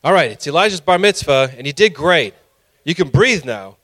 All right, it's Elijah's bar mitzvah, and he did great. You can breathe now.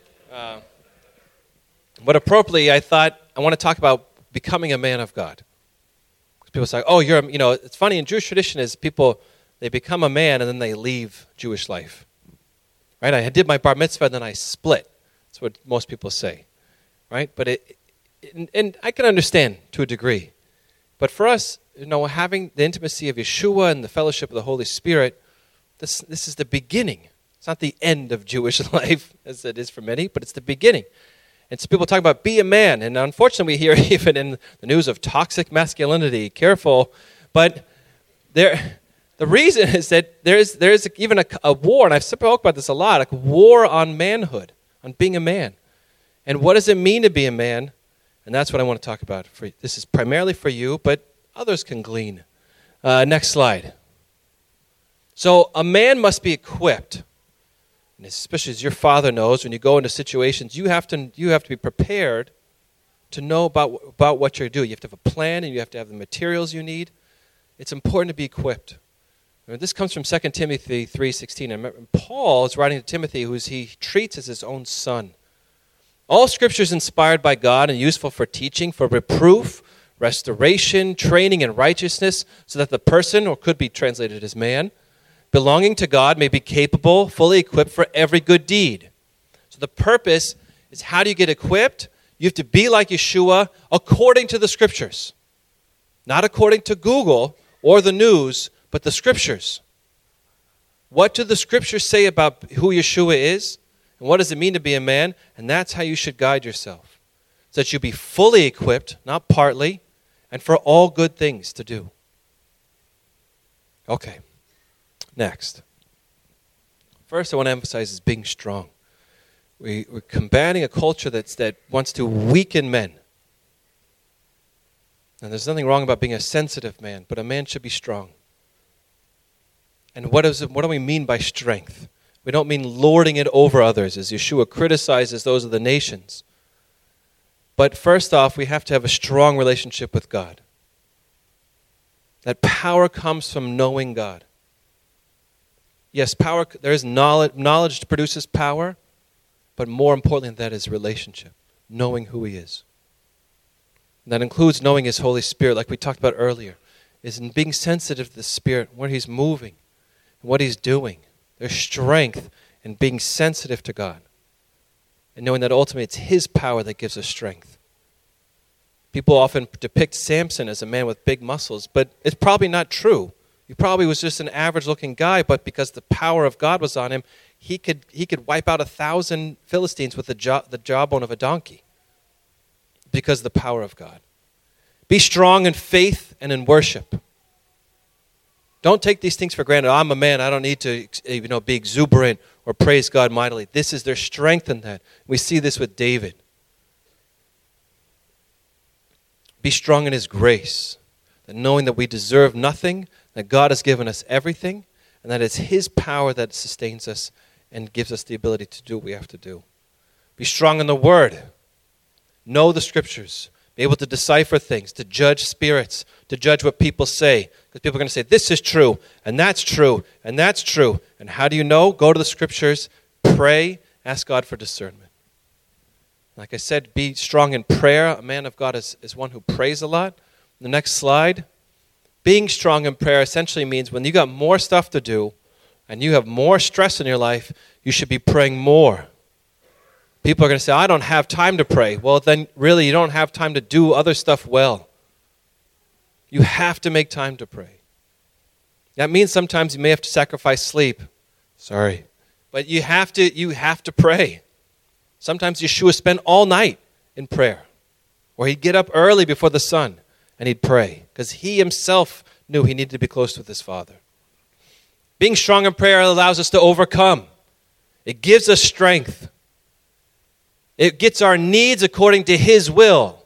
But appropriately, I thought I want to talk about becoming a man of God. People say, "Oh, it's funny in Jewish tradition is people they become a man and then they leave Jewish life." Right? I did my bar mitzvah and then I split. That's what most people say, right? But and I can understand to a degree. But for us, having the intimacy of Yeshua and the fellowship of the Holy Spirit, this is the beginning. It's not the end of Jewish life, as it is for many, but it's the beginning. And so people talk about be a man, and unfortunately we hear even in the news of toxic masculinity, careful. But the reason is that there is even a war, and I've spoken about this a lot, a war on manhood, on being a man. And what does it mean to be a man? And that's what I want to talk about. This is primarily for you, but others can glean. Next slide. So a man must be equipped, and especially as your father knows, when you go into situations, you have to be prepared to know about what you're doing. You have to have a plan, and you have to have the materials you need. It's important to be equipped. This comes from 2 Timothy 3:16. And Paul is writing to Timothy, who he treats as his own son. All Scripture is inspired by God and useful for teaching, for reproof, restoration, training in righteousness, so that the person, or could be translated as man, belonging to God may be capable, fully equipped for every good deed. So the purpose is, how do you get equipped? You have to be like Yeshua according to the Scriptures. Not according to Google or the news, but the Scriptures. What do the Scriptures say about who Yeshua is? And what does it mean to be a man? And that's how you should guide yourself. So that you be fully equipped, not partly, and for all good things to do. Okay. Next. First, I want to emphasize is being strong. We're combating a culture that wants to weaken men. And there's nothing wrong about being a sensitive man, but a man should be strong. And what do we mean by strength? We don't mean lording it over others, as Yeshua criticizes those of the nations. But first off, we have to have a strong relationship with God. That power comes from knowing God. Yes, power. There is knowledge. Knowledge produces power, but more importantly than that is relationship, knowing who He is. And that includes knowing His Holy Spirit, like we talked about earlier, is in being sensitive to the Spirit, where He's moving, and what He's doing. There's strength in being sensitive to God, and knowing that ultimately it's His power that gives us strength. People often depict Samson as a man with big muscles, but it's probably not true. He probably was just an average-looking guy, but because the power of God was on him, he could wipe out 1,000 Philistines with the jawbone of a donkey because of the power of God. Be strong in faith and in worship. Don't take these things for granted. I'm a man. I don't need to be exuberant or praise God mightily. This is their strength in that. We see this with David. Be strong in His grace, that knowing that we deserve nothing, that God has given us everything, and that it's His power that sustains us and gives us the ability to do what we have to do. Be strong in the Word. Know the Scriptures. Be able to decipher things, to judge spirits, to judge what people say. Because people are going to say, this is true, and that's true, and that's true. And how do you know? Go to the Scriptures, pray, ask God for discernment. Like I said, be strong in prayer. A man of God is one who prays a lot. The next slide. Being strong in prayer essentially means when you got more stuff to do and you have more stress in your life, you should be praying more. People are going to say, I don't have time to pray. Well, then really you don't have time to do other stuff well. You have to make time to pray. That means sometimes you may have to sacrifice sleep. Sorry. But you have to pray. Sometimes Yeshua spent all night in prayer. Or he'd get up early before the sun and he'd pray. Because he himself knew he needed to be close with his Father. Being strong in prayer allows us to overcome. It gives us strength. It gets our needs according to His will.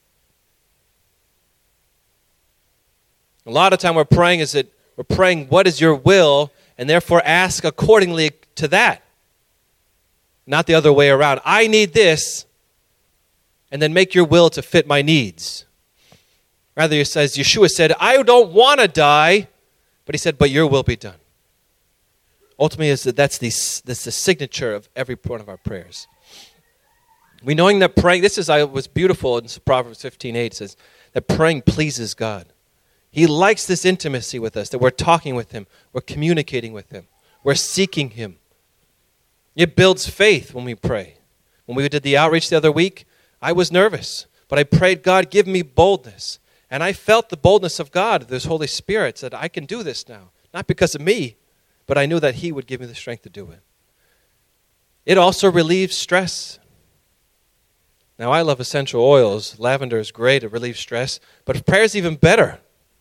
A lot of time we're praying what is your will, and therefore ask accordingly to that. Not the other way around. I need this, and then make your will to fit my needs. Rather, as Yeshua said, I don't want to die, but He said, but your will be done. ultimately that's the signature of every one of our prayers. We knowing that praying, was beautiful in Proverbs 15:8, it says that praying pleases God. He likes this intimacy with us, that we're talking with him, we're communicating with him, we're seeking him. It builds faith when we pray. When we did the outreach the other week, I was nervous, but I prayed, God, give me boldness. And I felt the boldness of God, this Holy Spirit, said, I can do this now. Not because of me, but I knew that he would give me the strength to do it. It also relieves stress. Now, I love essential oils. Lavender is great. It relieves stress. But prayer is even better.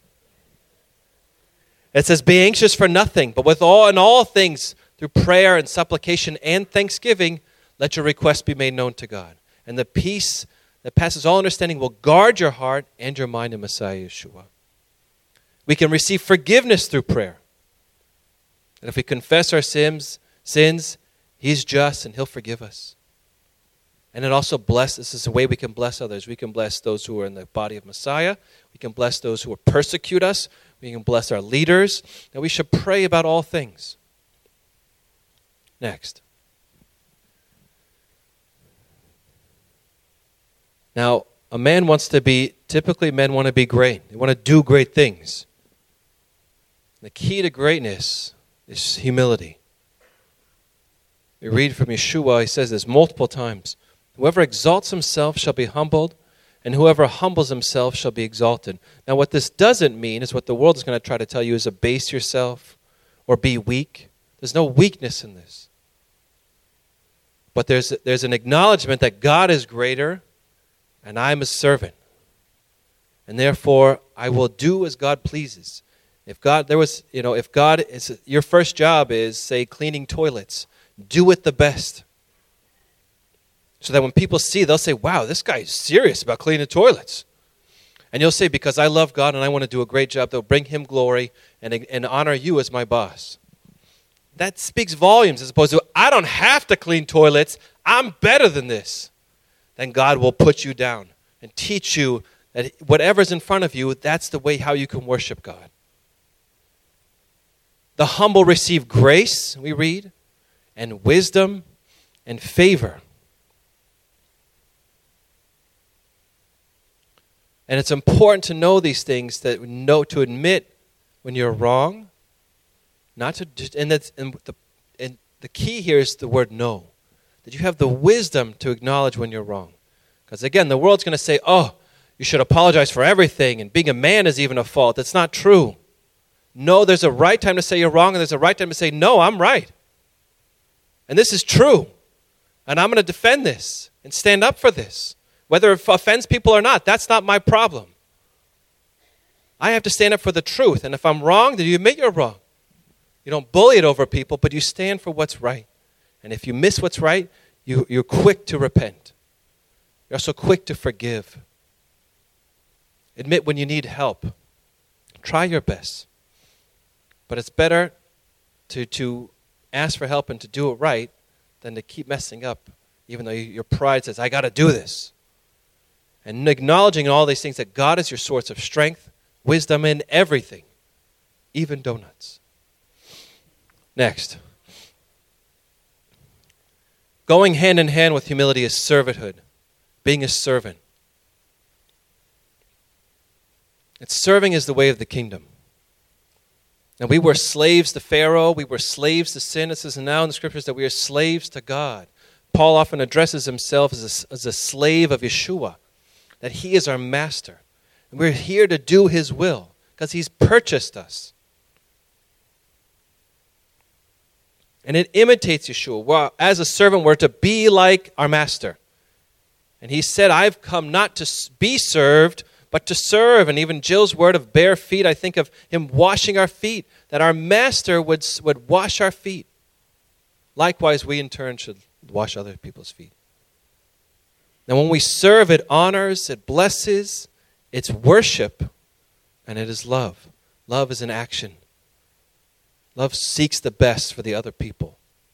It says, be anxious for nothing, but in all things, through prayer and supplication and thanksgiving, let your requests be made known to God. And the peace that passes all understanding will guard your heart and your mind in Messiah Yeshua. We can receive forgiveness through prayer. And if we confess our sins, he's just and he'll forgive us. And it also this is a way we can bless others. We can bless those who are in the body of Messiah. We can bless those who persecute us. We can bless our leaders. And we should pray about all things. Next. Now, typically men want to be great. They want to do great things. The key to greatness is humility. We read from Yeshua, he says this multiple times. Whoever exalts himself shall be humbled, and whoever humbles himself shall be exalted. Now what this doesn't mean is what the world is going to try to tell you is abase yourself or be weak. There's no weakness in this. But there's an acknowledgement that God is greater and I'm a servant. And therefore I will do as God pleases. If your first job is, say, cleaning toilets, do it the best. So that when people see, they'll say, wow, this guy is serious about cleaning toilets. And you'll say, because I love God and I want to do a great job, they'll bring him glory and honor you as my boss. That speaks volumes as opposed to, I don't have to clean toilets, I'm better than this. Then God will put you down and teach you that whatever's in front of you, that's the way how you can worship God. The humble receive grace, we read, and wisdom and favor. And it's important to know these things, to admit when you're wrong, and the key here is the word no. That you have the wisdom to acknowledge when you're wrong. Because again, the world's going to say, oh, you should apologize for everything, and being a man is even a fault. That's not true. No, there's a right time to say you're wrong, and there's a right time to say, no, I'm right. And this is true. And I'm going to defend this and stand up for this. Whether it offends people or not, that's not my problem. I have to stand up for the truth. And if I'm wrong, then you admit you're wrong. You don't bully it over people, but you stand for what's right. And if you miss what's right, you're quick to repent. You're also quick to forgive. Admit when you need help. Try your best. But it's better to ask for help and to do it right than to keep messing up, even though your pride says, I got to do this. And acknowledging all these things that God is your source of strength, wisdom, and everything, even donuts. Next. Going hand in hand with humility is servanthood, being a servant. And serving is the way of the kingdom. And we were slaves to Pharaoh, we were slaves to sin. It says now in the scriptures that we are slaves to God. Paul often addresses himself as a slave of Yeshua, that he is our master. And we're here to do his will because he's purchased us. And it imitates Yeshua. Well, as a servant, we're to be like our master. And he said, I've come not to be served, but to serve. And even Jill's word of bare feet, I think of him washing our feet, that our master would wash our feet. Likewise, we in turn should wash other people's feet. Now, when we serve, it honors, it blesses, it's worship, and it is love. Love is an action. Love seeks the best for other people.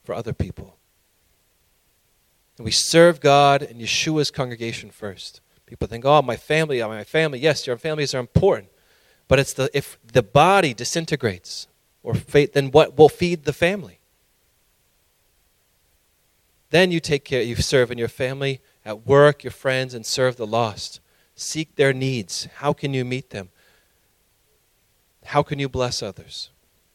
And we serve God and Yeshua's congregation first. People think, oh, my family. Yes, your families are important. But if the body disintegrates, then what will feed the family? Then you take care, you serve in your family, at work, your friends, and serve the lost. Seek their needs. How can you meet them? How can you bless others?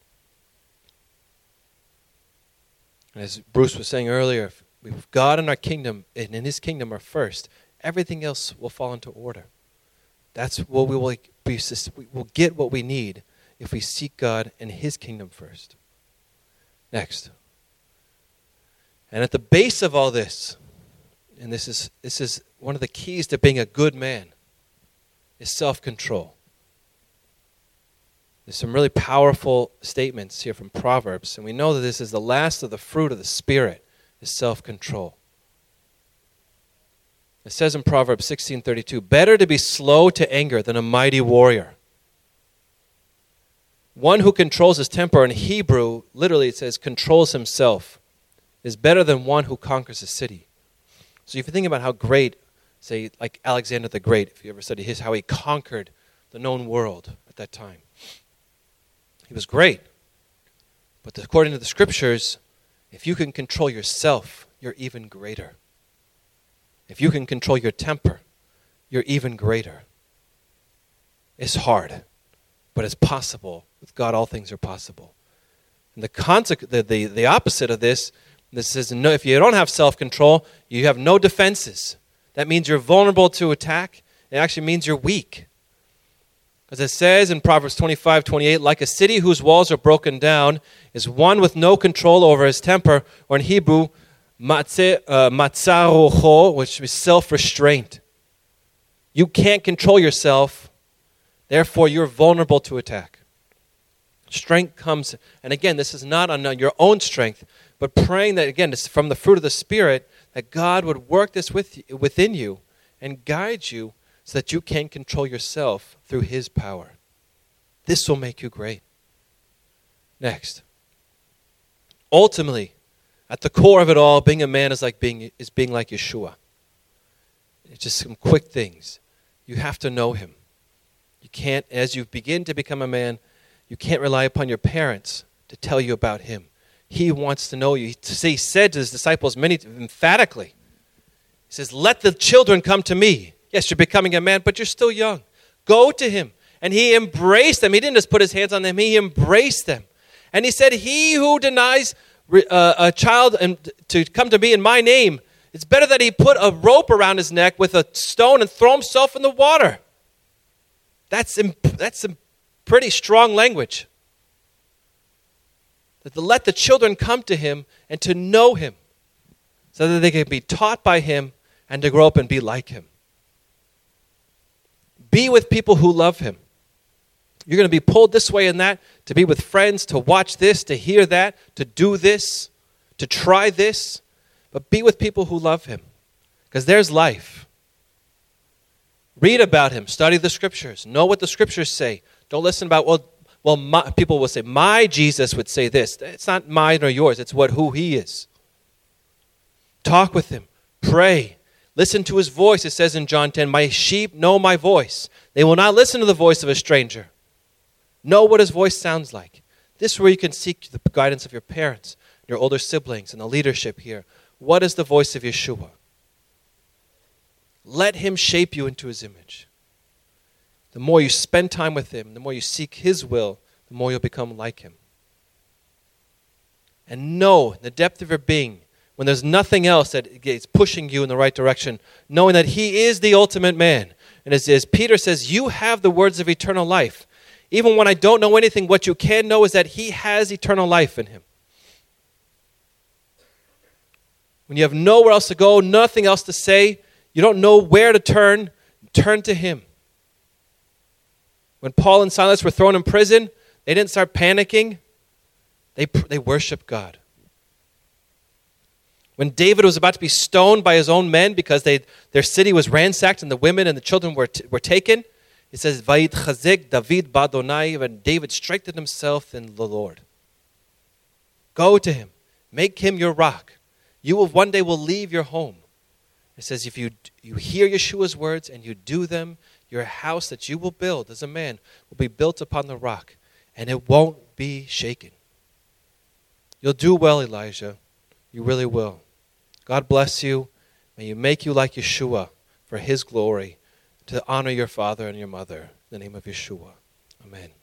As Bruce was saying earlier, if God and our kingdom and in his kingdom are first, everything else will fall into order. That's what we will get what we need if we seek God and his kingdom first. Next. And at the base of all this, and this is one of the keys to being a good man, is self-control. There's some really powerful statements here from Proverbs, and we know that this is the last of the fruit of the Spirit, is self-control. It says in Proverbs 16:32, better to be slow to anger than a mighty warrior. One who controls his temper, in Hebrew, literally it says controls himself, is better than one who conquers a city. So if you think about how great, say, like Alexander the Great, if you ever study how he conquered the known world at that time. He was great. But according to the scriptures, if you can control yourself, you're even greater. If you can control your temper, you're even greater. It's hard, but it's possible. With God, all things are possible. And the opposite of this says, no, if you don't have self-control, you have no defenses. That means you're vulnerable to attack. It actually means you're weak. As it says in Proverbs 25:28, like a city whose walls are broken down is one with no control over his temper, or in Hebrew, matzarocho, which is self-restraint. You can't control yourself, therefore you're vulnerable to attack. Strength comes, and again, this is not on your own strength, but praying that, again, it's from the fruit of the Spirit, that God would work this within you and guide you so that you can control yourself through his power. This will make you great. Next. Ultimately, at the core of it all, being a man is being like Yeshua. It's just some quick things. You have to know him. You can't, as you begin to become a man, you can't rely upon your parents to tell you about him. He wants to know you. He said to his disciples emphatically, he says, let the children come to me. Yes, you're becoming a man, but you're still young. Go to him. And he embraced them. He didn't just put his hands on them. He embraced them. And he said, he who denies a child to come to me in my name, it's better that he put a rope around his neck with a stone and throw himself in the water. That's some pretty strong language. That to let the children come to him and to know him so that they can be taught by him and to grow up and be like him. Be with people who love him. You're going to be pulled this way and that, to be with friends, to watch this, to hear that, to do this, to try this. But be with people who love him, because there's life. Read about him. Study the scriptures. Know what the scriptures say. Don't listen about, people will say, my Jesus would say this. It's not mine or yours. It's who he is. Talk with him. Pray. Listen to his voice. It says in John 10, my sheep know my voice. They will not listen to the voice of a stranger. Know what his voice sounds like. This is where you can seek the guidance of your parents, your older siblings, and the leadership here. What is the voice of Yeshua? Let him shape you into his image. The more you spend time with him, the more you seek his will, the more you'll become like him. And know in the depth of your being, when there's nothing else that is pushing you in the right direction, knowing that he is the ultimate man. And as Peter says, you have the words of eternal life. Even when I don't know anything, what you can know is that he has eternal life in him. When you have nowhere else to go, nothing else to say, you don't know where to turn to him. When Paul and Silas were thrown in prison, they didn't start panicking. They worshiped God. When David was about to be stoned by his own men because their city was ransacked and the women and the children were taken, it says, Vayitchazek David b'Adonai, and David strengthened himself in the Lord. Go to him. Make him your rock. You will one day leave your home. It says if you hear Yeshua's words and you do them, your house that you will build as a man will be built upon the rock, and it won't be shaken. You'll do well, Elijah. You really will. God bless you. May you make you like Yeshua for his glory, to honor your father and your mother. In the name of Yeshua. Amen.